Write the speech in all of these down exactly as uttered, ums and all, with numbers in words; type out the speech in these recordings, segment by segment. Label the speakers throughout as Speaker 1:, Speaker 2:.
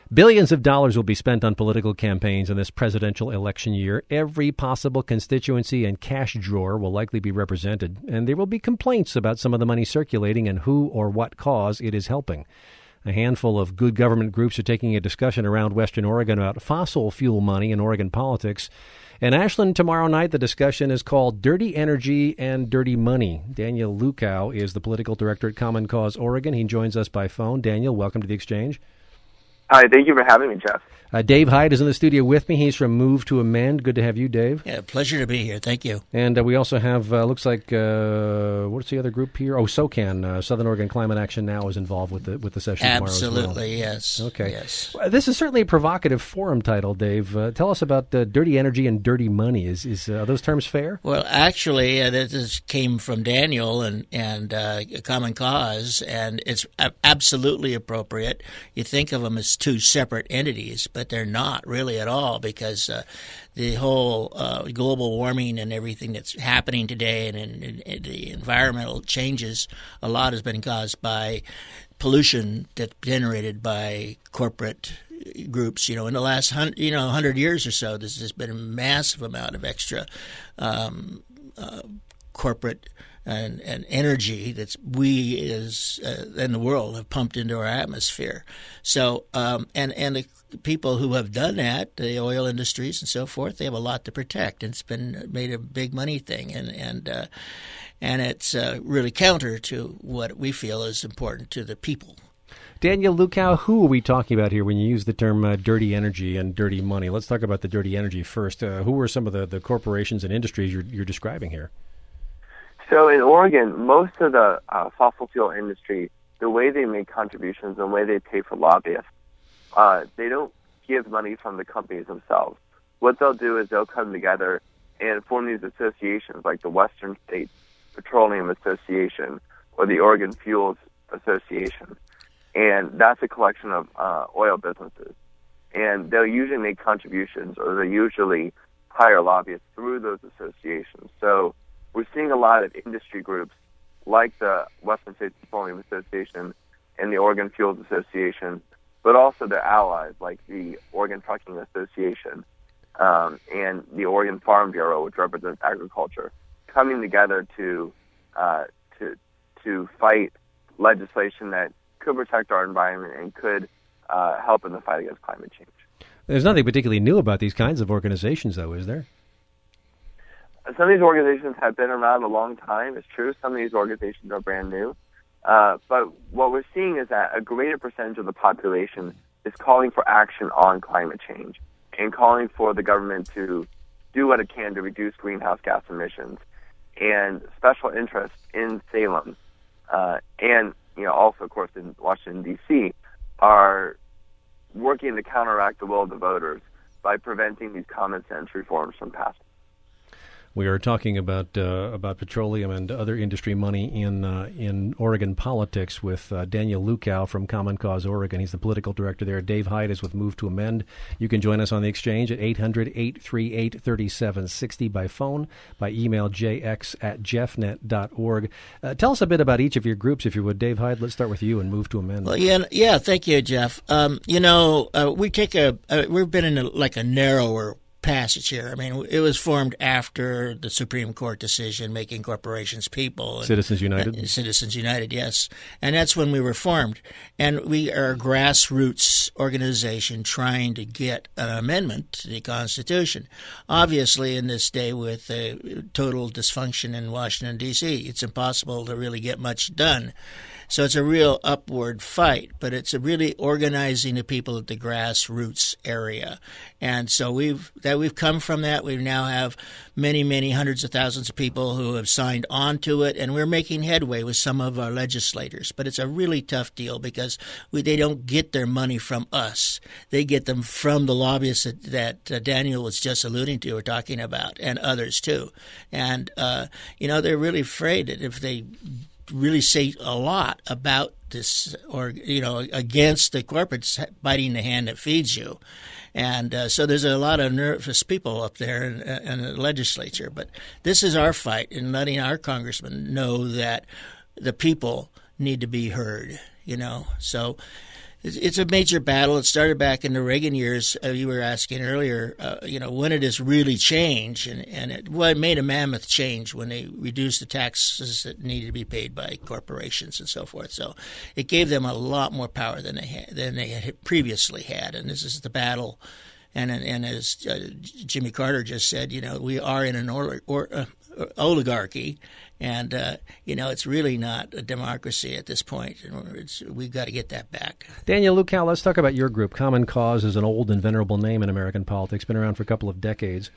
Speaker 1: Billions of dollars will be spent on political campaigns in this presidential election year. Every possible constituency and cash drawer will likely be represented, and there will be complaints about some of the money circulating and who or what cause it is helping. A handful of good government groups are taking a discussion around Western Oregon about fossil fuel money in Oregon politics. In Ashland tomorrow night, the discussion is called Dirty Energy and Dirty Money. Daniel Lukow is the political director at Common Cause Oregon. He joins us by phone. Daniel, welcome to the Exchange.
Speaker 2: Hi, thank you for having me, Jeff.
Speaker 1: Uh, Dave Hyde is in the studio with me. He's from Move to Amend. Good to have you, Dave.
Speaker 3: Yeah, pleasure to be here. Thank you.
Speaker 1: And uh, we also have, uh, looks like, uh, what's the other group here? Oh, SOCAN, uh, Southern Oregon Climate Action Now is involved with the with the session
Speaker 3: Absolutely,
Speaker 1: tomorrow as well.
Speaker 3: yes.
Speaker 1: Okay.
Speaker 3: Yes.
Speaker 1: Well, this is certainly a provocative forum title, Dave. Uh, tell us about uh, dirty energy and dirty money. Is is uh, are those terms fair?
Speaker 3: Well, actually, uh, this came from Daniel and, and uh, Common Cause, and it's a- absolutely appropriate. You think of them as two separate entities, but they're not really at all, because uh, the whole uh, global warming and everything that's happening today and, and, and the environmental changes, a lot has been caused by pollution that's generated by corporate groups. You know, in the last hundred, you know, hundred years or so, there's, there's been a massive amount of extra um, uh, corporate and, and energy that we as uh, in the world have pumped into our atmosphere. So, um, and and the people who have done that, the oil industries and so forth, they have a lot to protect. It's been made a big money thing, and and uh, and it's uh, really counter to what we feel is important to the people.
Speaker 1: Daniel Lukow, who are we talking about here when you use the term uh, dirty energy and dirty money? Let's talk about the dirty energy first. Uh, who are some of the, the corporations and industries you're, you're describing here?
Speaker 2: So in Oregon, most of the uh, fossil fuel industry, the way they make contributions, the way they pay for lobbyists, uh, they don't give money from the companies themselves. What they'll do is they'll come together and form these associations like the Western States Petroleum Association or the Oregon Fuels Association. And that's a collection of uh, oil businesses. And they'll usually make contributions, or they usually hire lobbyists through those associations. So we're seeing a lot of industry groups like the Western States Petroleum Association and the Oregon Fuels Association, but also their allies like the Oregon Trucking Association um, and the Oregon Farm Bureau, which represents agriculture, coming together to uh, to to fight legislation that could protect our environment and could uh, help in the fight against climate change.
Speaker 1: There's nothing particularly new about these kinds of organizations, though, is there?
Speaker 2: Some of these organizations have been around a long time. It's true. Some of these organizations are brand new. Uh, but what we're seeing is that a greater percentage of the population is calling for action on climate change and calling for the government to do what it can to reduce greenhouse gas emissions. And special interests in Salem uh, and, you know, also, of course, in Washington, D C, are working to counteract the will of the voters by preventing these common sense reforms from passing.
Speaker 1: We are talking about uh, about petroleum and other industry money in uh, in Oregon politics with uh, Daniel Lukow from Common Cause Oregon. He's the political director there. Dave Hyde is with Move to Amend. You can join us on the Exchange at eight hundred, eight three eight, three seven six zero by phone, by email jx at jeffnet dot org. Uh, tell us a bit about each of your groups, if you would. Dave Hyde, let's start with you and Move to Amend.
Speaker 3: Well, yeah, yeah. Thank you, Jeff. Um, you know, uh, we take a uh, we've been in a, like a narrower passage here. I mean, it was formed after the Supreme Court decision making corporations people. And,
Speaker 1: Citizens United?
Speaker 3: Uh, Citizens United, yes. And that's when we were formed. And we are a grassroots organization trying to get an amendment to the Constitution. Obviously, in this day with uh, total dysfunction in Washington, D C, it's impossible to really get much done. So it's a real upward fight, but it's a really organizing the people at the grassroots area. And so we've that we've come from that. We now have many, many hundreds of thousands of people who have signed on to it, and we're making headway with some of our legislators. But it's a really tough deal because we, they don't get their money from us. They get them from the lobbyists that, that uh, Daniel was just alluding to or talking about, and others too. And, uh, you know, they're really afraid that if they really say a lot about this, or, you know, against the corporates biting the hand that feeds you. And uh, so there's a lot of nervous people up there in, in the legislature. But this is our fight in letting our congressmen know that the people need to be heard, you know. So it's, it's a major battle. It started back in the Reagan years. Uh, you were asking earlier, uh, you know, when did this really change? And, and it, well, it made a mammoth change when they reduced the taxes that needed to be paid by corporations and so forth. So it gave them a lot more power than they had, than they had previously had. And this is the battle. And and as uh, Jimmy Carter just said, you know, we are in an or, or, uh, oligarchy, and uh, you know, it's really not a democracy at this point. It's, we've got to get that back.
Speaker 1: Daniel Lukow, let's talk about your group. Common Cause is an old and venerable name in American politics. Been around for a couple of decades.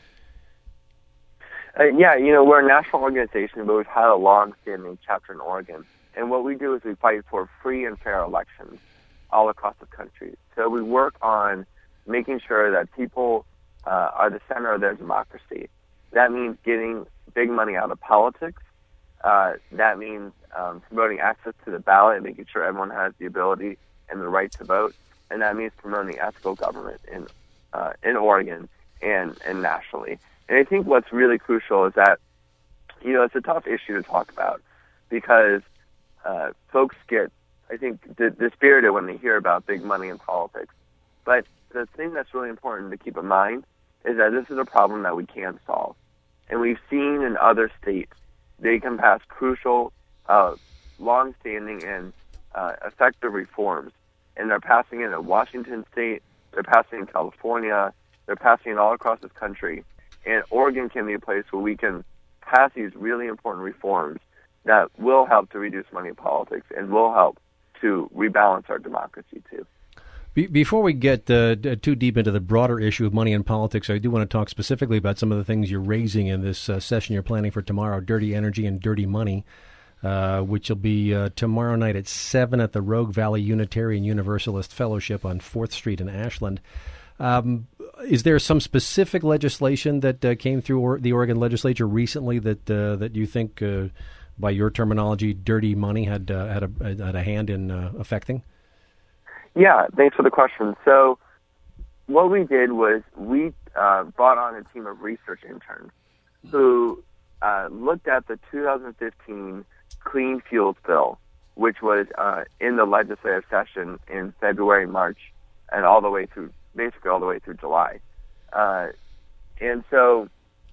Speaker 2: Uh, yeah, you know, we're a national organization, but we've had a long-standing chapter in Oregon. And what we do is we fight for free and fair elections all across the country. So we work on making sure that people uh, are the center of their democracy. That means getting big money out of politics. Uh, that means um, promoting access to the ballot and making sure everyone has the ability and the right to vote. And that means promoting ethical government in uh, in Oregon and, and nationally. And I think what's really crucial is that, you know, it's a tough issue to talk about because uh, folks get, I think, d- dispirited when they hear about big money in politics. But the thing that's really important to keep in mind is that this is a problem that we can solve. And we've seen in other states, they can pass crucial, uh, long-standing and uh, effective reforms. And they're passing it in Washington State, they're passing in California, they're passing it all across this country. And Oregon can be a place where we can pass these really important reforms that will help to reduce money in politics and will help to rebalance our democracy, too.
Speaker 1: Before we get uh, too deep into the broader issue of money in politics, I do want to talk specifically about some of the things you're raising in this uh, session you're planning for tomorrow, Dirty Energy and Dirty Money, uh, which will be uh, tomorrow night at seven at the Rogue Valley Unitarian Universalist Fellowship on fourth Street in Ashland. Um, is there some specific legislation that uh, came through or- the Oregon legislature recently that uh, that you think, uh, by your terminology, dirty money had, uh, had, a, had a hand in uh, affecting?
Speaker 2: Yeah, thanks for the question. So what we did was we uh, brought on a team of research interns who uh, looked at the two thousand fifteen Clean Fuels Bill, which was uh, in the legislative session in February, March, and all the way through, basically all the way through July. Uh, and so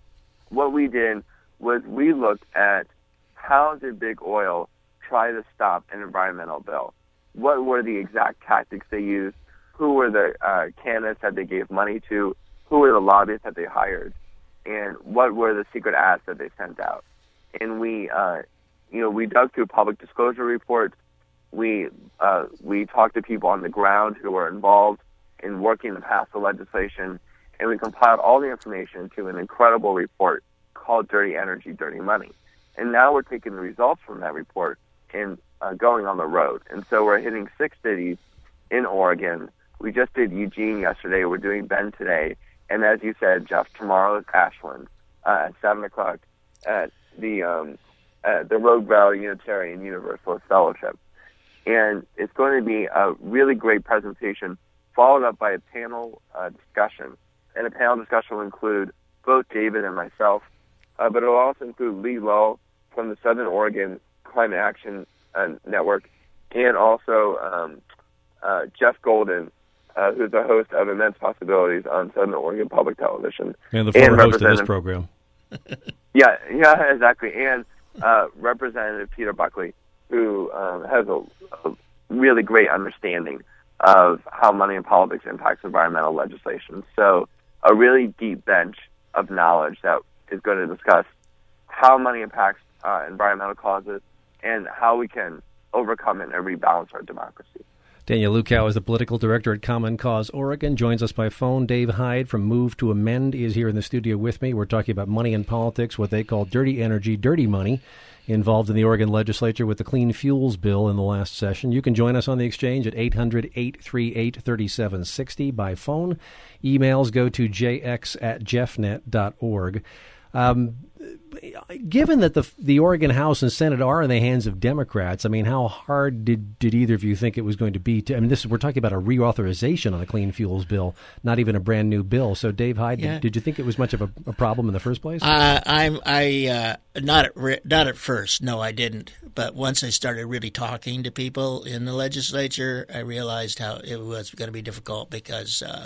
Speaker 2: what we did was we looked at how did big oil try to stop an environmental bill? What were the exact tactics they used? Who were the uh, candidates that they gave money to? Who were the lobbyists that they hired? And what were the secret ads that they sent out? And we, uh, you know, we dug through public disclosure reports. We uh, we talked to people on the ground who were involved in working to pass the legislation, and we compiled all the information to an incredible report called Dirty Energy, Dirty Money. And now we're taking the results from that report and uh, going on the road. And so we're hitting six cities in Oregon. We just did Eugene yesterday. We're doing Bend today. And as you said, Jeff, tomorrow is Ashland uh, at seven o'clock at the um, at the Rogue Valley Unitarian Universalist Fellowship. And it's going to be a really great presentation followed up by a panel uh, discussion. And a panel discussion will include both David and myself, uh, but it will also include Lee Lowe from the Southern Oregon Climate Action uh, Network, and also um, uh, Jeff Golden, uh, who's the host of Immense Possibilities on Southern Oregon Public Television.
Speaker 1: And the former host of this program.
Speaker 2: yeah, yeah, exactly. And uh, Representative Peter Buckley, who um, has a, a really great understanding of how money in politics impacts environmental legislation. So a really deep bench of knowledge that is going to discuss how money impacts uh, environmental causes and how we can overcome it and rebalance our democracy.
Speaker 1: Daniel Lukow is the political director at Common Cause Oregon. Joins us by phone. Dave Hyde from Move to Amend is here in the studio with me. We're talking about money in politics, what they call dirty energy, dirty money, involved in the Oregon legislature with the Clean Fuels Bill in the last session. You can join us on the exchange at eight hundred, eight three eight, three seven six zero by phone. Emails go to j x at jeff net dot org. Um, given that the the Oregon House and Senate are in the hands of Democrats, I mean, how hard did, did either of you think it was going to be? To, I mean, this we're talking about a reauthorization on a clean fuels bill, not even a brand new bill. So, Dave Hyde, yeah. did, did you think it was much of a, a problem in the first place?
Speaker 3: Uh, I'm I uh, not at re- not at first. No, I didn't. But once I started really talking to people in the legislature, I realized how it was going to be difficult because. Uh,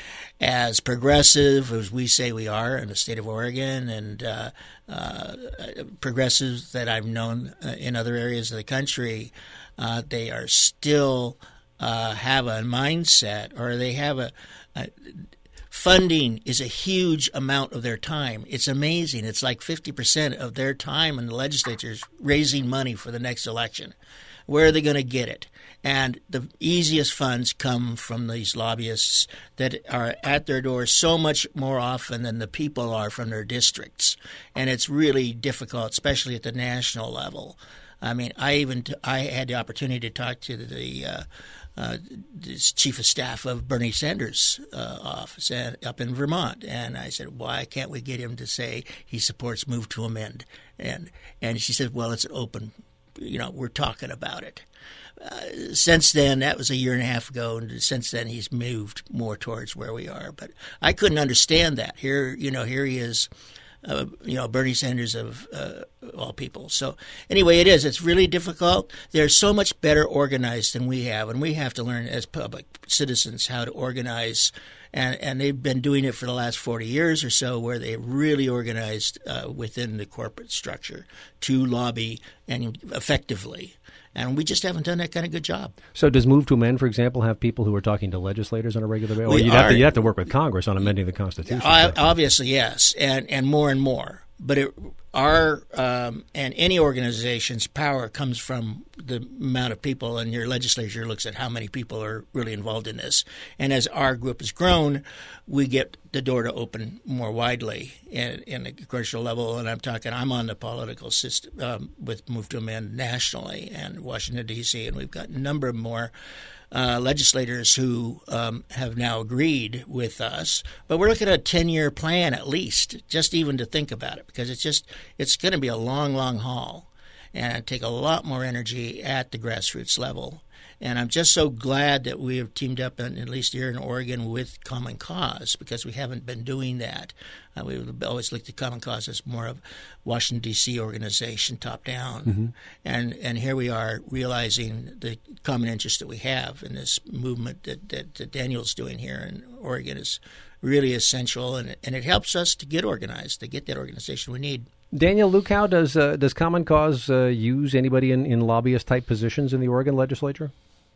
Speaker 3: As progressive as we say we are in the state of Oregon, and uh, uh, progressives that I've known uh, in other areas of the country, uh, they are still uh, have a mindset, or they have a, a funding is a huge amount of their time. It's amazing. It's like fifty percent of their time in the legislature is raising money for the next election. Where are they going to get it? And the easiest funds come from these lobbyists that are at their doors so much more often than the people are from their districts. And it's really difficult, especially at the national level. I mean, I even t- I had the opportunity to talk to the uh, uh, this chief of staff of Bernie Sanders' uh, office and, up in Vermont, and I said, "Why can't we get him to say he supports move to amend?" And and she said, "Well, it's open. You know, we're talking about it." Uh, since then, that was a year and a half ago, and since then he's moved more towards where we are. But I couldn't understand that. Here, you know, here he is, uh, you know, Bernie Sanders of uh, all people. So anyway, it is. It's really difficult. They're so much better organized than we have, and we have to learn as public citizens how to organize. And, and they've been doing it for the last forty years or so, where they really organized uh, within the corporate structure to lobby and effectively. And we just haven't done that kind of good job.
Speaker 1: So does Move to Amend, for example, have people who are talking to legislators on a regular basis? Or
Speaker 3: We
Speaker 1: you'd
Speaker 3: are,
Speaker 1: have, to, you'd have to work with Congress on amending the Constitution.
Speaker 3: Uh, obviously, yes, and, and more and more. But it, our um, and any organization's power comes from the amount of people, and your legislature looks at how many people are really involved in this. And as our group has grown, we get the door to open more widely in, in the congressional level. And I'm talking, I'm on the political system um, with Move to Amend nationally and Washington, D C, and we've got a number of more Uh, legislators who um, have now agreed with us, but we're looking at a ten-year plan at least, just even to think about it, because it's just it's going to be a long, long haul, and it'll take a lot more energy at the grassroots level. And I'm just so glad that we have teamed up, in, at least here in Oregon, with Common Cause, because we haven't been doing that. Uh, we've always looked at Common Cause as more of a Washington, D C organization, top-down. Mm-hmm. And and here we are realizing the common interest that we have in this movement that, that, that Daniel's doing here in Oregon is really essential, and, and it helps us to get organized, to get that organization we need.
Speaker 1: Daniel Lukow, does uh, does Common Cause uh, use anybody in, in lobbyist-type positions in the Oregon legislature?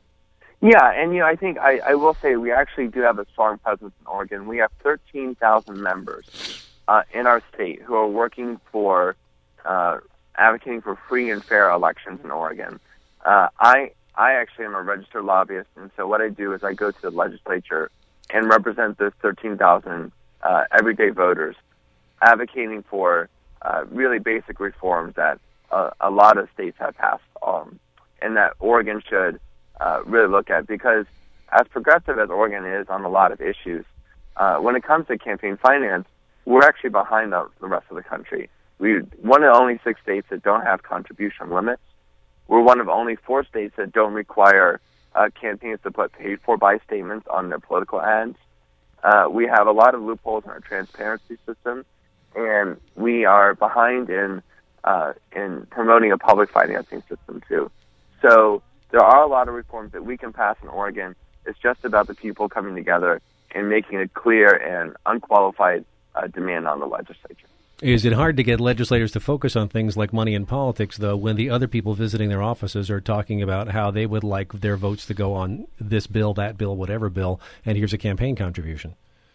Speaker 2: Yeah, and you know, I think I, I will say we actually do have a strong presence in Oregon. We have thirteen thousand members uh, in our state who are working for uh, advocating for free and fair elections in Oregon. Uh, I I actually am a registered lobbyist, and so what I do is I go to the legislature and represent those thirteen thousand uh, everyday voters, advocating for uh, really basic reforms that uh, a lot of states have passed, um, and that Oregon should Uh, really look at, because as progressive as Oregon is on a lot of issues, uh, when it comes to campaign finance, we're actually behind the, the rest of the country. We're one of the only six states that don't have contribution limits. We're one of only four states that don't require uh, campaigns to put paid-for-by statements on their political ads. Uh, we have a lot of loopholes in our transparency system, and we are behind in uh, in promoting a public financing system too. So there are a lot of reforms that we can pass in Oregon. It's just about the people coming together and making a clear and unqualified uh, demand on the legislature.
Speaker 1: Is it hard to get legislators to focus on things like money in politics, though, when the other people visiting their offices are talking about how they would like their votes to go on this bill, that bill, whatever bill, and here's a campaign contribution?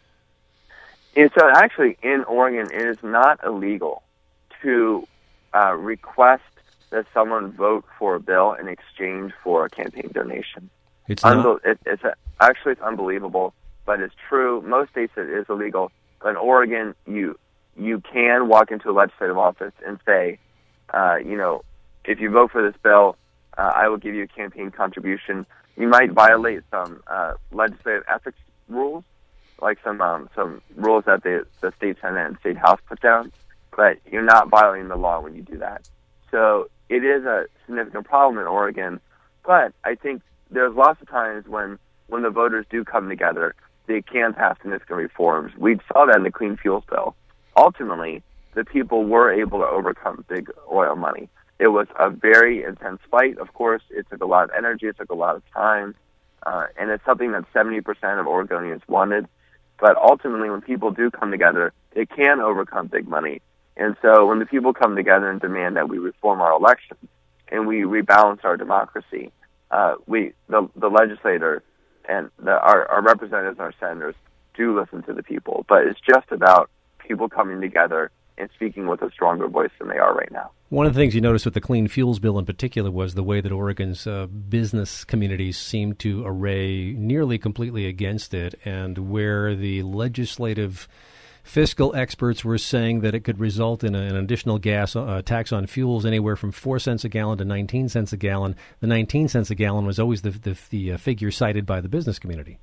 Speaker 2: And so actually in Oregon, it is not illegal to uh, request that someone vote for a bill in exchange for a campaign donation.
Speaker 1: It's not?
Speaker 2: Unbe- it, it's a, actually, it's unbelievable, but it's true. Most states it is illegal. But in Oregon, you you can walk into a legislative office and say, uh, you know, if you vote for this bill, uh, I will give you a campaign contribution. You might violate some uh, legislative ethics rules, like some um, some rules that the, the state Senate and state House put down. but you're not violating the law when you do that. So it is a significant problem in Oregon, but I think there's lots of times when, when the voters do come together, they can pass significant reforms. We saw that in the Clean Fuels Bill. Ultimately, the people were able to overcome big oil money. It was a very intense fight, of course. It took a lot of energy. It took a lot of time. Uh, and it's something that seventy percent of Oregonians wanted. But ultimately, when people do come together, they can overcome big money. And so when the people come together and demand that we reform our elections and we rebalance our democracy, uh, we the, the legislator and the, our, our representatives, our senators, do listen to the people. But it's just about people coming together and speaking with a stronger voice than they are right now.
Speaker 1: One of the things you noticed with the Clean Fuels Bill in particular was the way that Oregon's uh, business communities seemed to array nearly completely against it, and where the legislative fiscal experts were saying that it could result in a, an additional gas uh, tax on fuels anywhere from four cents a gallon to nineteen cents a gallon. The nineteen cents a gallon was always the, the, the uh, figure cited by the business community.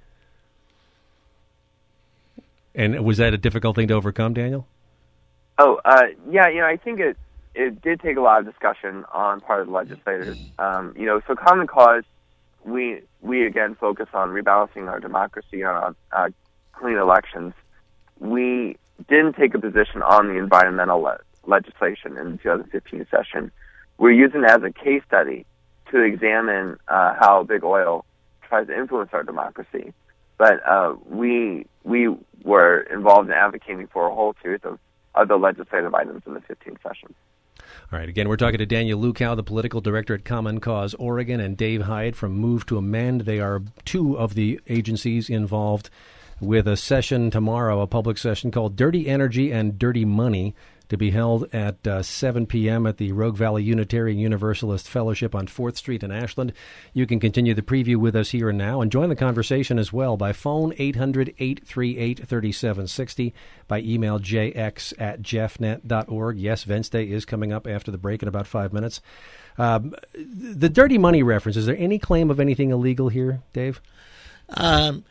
Speaker 1: And was that a difficult thing to overcome, Daniel?
Speaker 2: Oh, uh, yeah, you know, I think it it did take a lot of discussion on part of the legislators. Um, you know, so Common Cause, we we again focus on rebalancing our democracy and on uh, clean elections. We didn't take a position on the environmental le- legislation in the two thousand fifteen session. We're using it as a case study to examine uh, how big oil tries to influence our democracy. But uh, we we were involved in advocating for a whole series of other legislative items in the fifteenth session.
Speaker 1: All right, again, we're talking to Daniel Lukow, the political director at Common Cause Oregon, and Dave Hyde from Move to Amend. They are two of the agencies involved with a session tomorrow, a public session called Dirty Energy and Dirty Money, to be held at uh, seven p.m. at the Rogue Valley Unitarian Universalist Fellowship on fourth Street in Ashland. You can continue the preview with us here and now and join the conversation as well by phone eight hundred, eight three eight, three seven six zero, by email j x at jeffnet dot org. Yes, Vents Day is coming up after the break in about five minutes. Um, the dirty money reference, is there any claim of anything illegal here, Dave?
Speaker 3: Um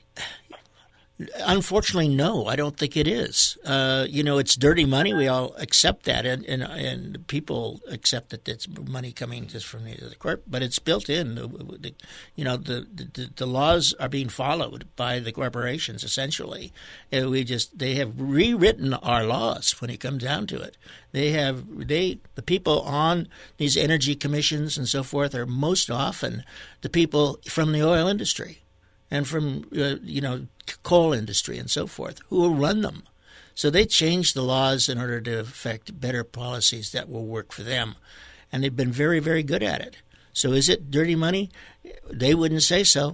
Speaker 3: Unfortunately, no, I don't think it is. Uh, you know, it's dirty money. We all accept that, and, and and people accept that it's money coming just from the, the corp, but it's built in. The, the, you know, the, the the laws are being followed by the corporations, essentially. And we just they have rewritten our laws when it comes down to it. They have they the people on these energy commissions and so forth are most often the people from the oil industry and from, uh, you know, coal industry and so forth, who will run them. So they changed the laws in order to affect better policies that will work for them. And they've been very, very good at it. So is it dirty money? They wouldn't say so.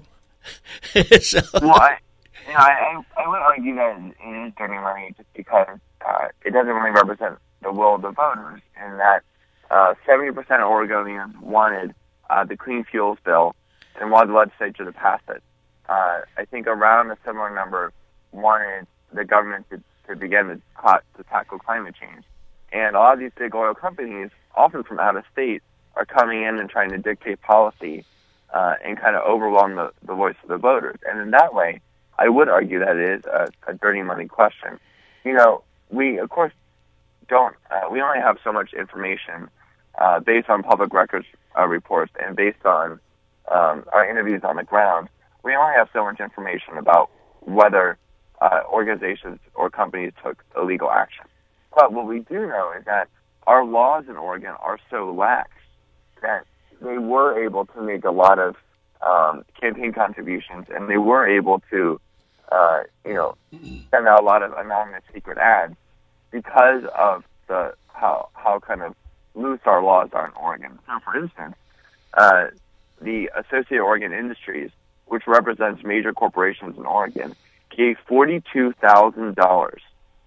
Speaker 3: so
Speaker 2: well, I, you know, I, I would argue that it is dirty money just because uh, it doesn't really represent the will of the voters, and that uh, seventy percent of Oregonians wanted uh, the Clean Fuels Bill and wanted the legislature to pass it. Uh, I think around a similar number wanted the government to, to begin to, to tackle climate change. And a lot of these big oil companies, often from out of state, are coming in and trying to dictate policy uh, and kind of overwhelm the, the voice of the voters. And in that way, I would argue that it is a, a dirty money question. You know, we, of course, don't, uh, we only have so much information uh, based on public records uh, reports and based on um, our interviews on the ground. We only have so much information about whether uh, organizations or companies took illegal action. But what we do know is that our laws in Oregon are so lax that they were able to make a lot of um, campaign contributions, and they were able to, uh, you know, send out a lot of anonymous secret ads because of the how how kind of loose our laws are in Oregon. So, for instance, uh, the Associated Oregon Industries, which represents major corporations in Oregon, gave forty-two thousand dollars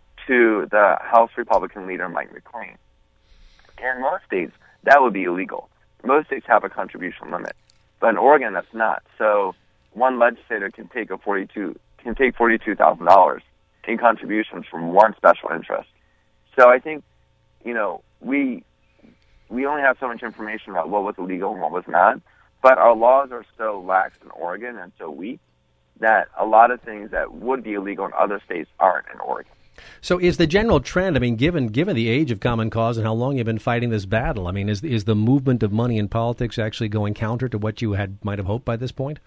Speaker 2: to the House Republican leader, Mike McLean. In most states, that would be illegal. Most states have a contribution limit. But in Oregon, that's not. So one legislator can take a forty-two can take forty-two thousand dollars in contributions from one special interest. So I think, you know, we we only have so much information about what was illegal and what was not. But our laws are so lax in Oregon and so weak that a lot of things that would be illegal in other states aren't in Oregon.
Speaker 1: So is the general trend, I mean, given given the age of Common Cause and how long you've been fighting this battle, I mean, is is the movement of money in politics actually going counter to what you had might have hoped by this point?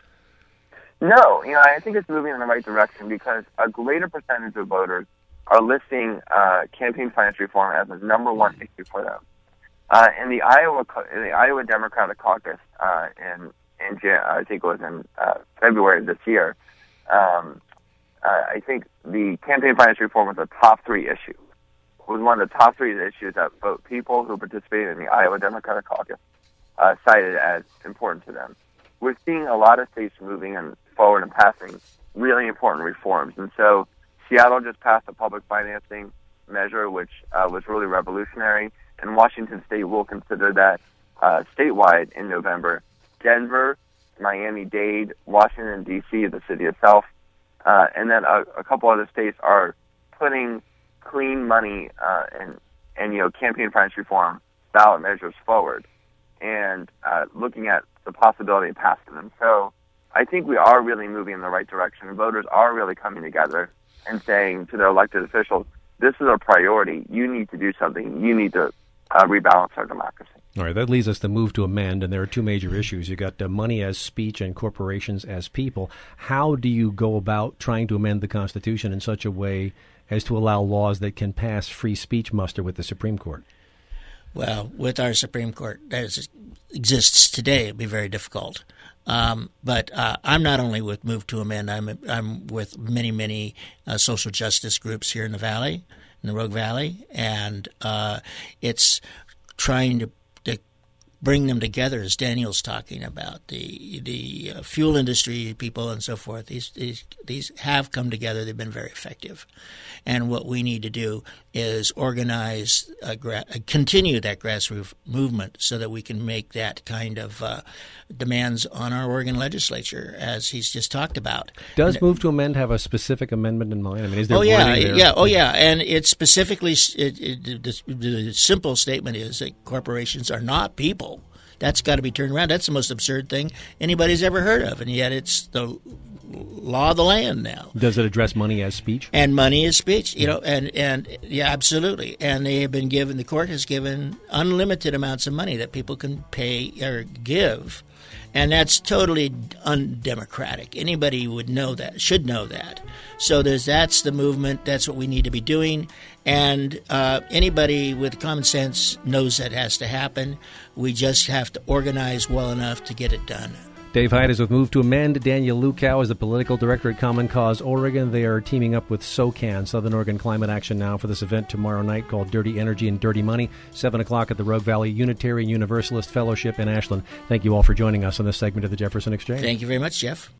Speaker 2: No, you know, I think it's moving in the right direction because a greater percentage of voters are listing uh, campaign finance reform as the number one issue for them. Uh, in the Iowa in the Iowa Democratic Caucus, uh, in in I think it was in uh, February of this year, um, uh, I think the campaign finance reform was a top three issue. It was one of the top three issues that vote people who participated in the Iowa Democratic Caucus uh, cited as important to them. We're seeing a lot of states moving and forward and passing really important reforms, and so Seattle just passed a public financing measure, which uh, was really revolutionary. And Washington State will consider that uh, statewide in November. Denver, Miami-Dade, Washington, D C, the city itself, uh, and then a, a couple other states are putting clean money uh, and, and, you know, campaign finance reform ballot measures forward and uh, looking at the possibility of passing them. So I think we are really moving in the right direction. Voters are really coming together and saying to their elected officials, this is a priority. You need to do something. You need to Uh, rebalance our democracy.
Speaker 1: All right, that leads us to move to amend, and there are two major issues. You've got uh, money as speech and corporations as people. How do you go about trying to amend the Constitution in such a way as to allow laws that can pass free speech muster with the Supreme Court?
Speaker 3: Well, with our Supreme Court as it exists today, it'd be very difficult. Um, but uh, I'm not only with Move to Amend, I'm, I'm with many, many uh, social justice groups here in the Valley, in the Rogue Valley, and uh, it's trying to, to bring them together, as Daniel's talking about, the the uh, fuel industry people and so forth. These, these these have come together. They've been very effective. And what we need to do is organize, a gra- continue that grassroots movement so that we can make that kind of uh, demands on our Oregon legislature, as he's just talked about.
Speaker 1: Does
Speaker 3: and,
Speaker 1: Move to Amend have a specific amendment in mind? I mean, is there
Speaker 3: oh yeah,
Speaker 1: there?
Speaker 3: yeah, oh yeah, and it's specifically it, it, the, the simple statement is that corporations are not people. That's got to be turned around. That's the most absurd thing anybody's ever heard of, and yet it's the law of the land now.
Speaker 1: Does it address money as speech?
Speaker 3: And money is speech, you know, and, and yeah, absolutely. And they have been given, the court has given unlimited amounts of money that people can pay or give. And that's totally undemocratic. Anybody would know that, should know that. So there's that's the movement. That's what we need to be doing. And uh, anybody with common sense knows that has to happen. We just have to organize well enough to get it done.
Speaker 1: Dave Hyde is with Move to Amend. Daniel Lukow is the political director at Common Cause Oregon. They are teaming up with SOCAN, Southern Oregon Climate Action Now, for this event tomorrow night called Dirty Energy and Dirty Money, seven o'clock at the Rogue Valley Unitarian Universalist Fellowship in Ashland. Thank you all for joining us on this segment of the Jefferson Exchange.
Speaker 3: Thank you very much, Jeff.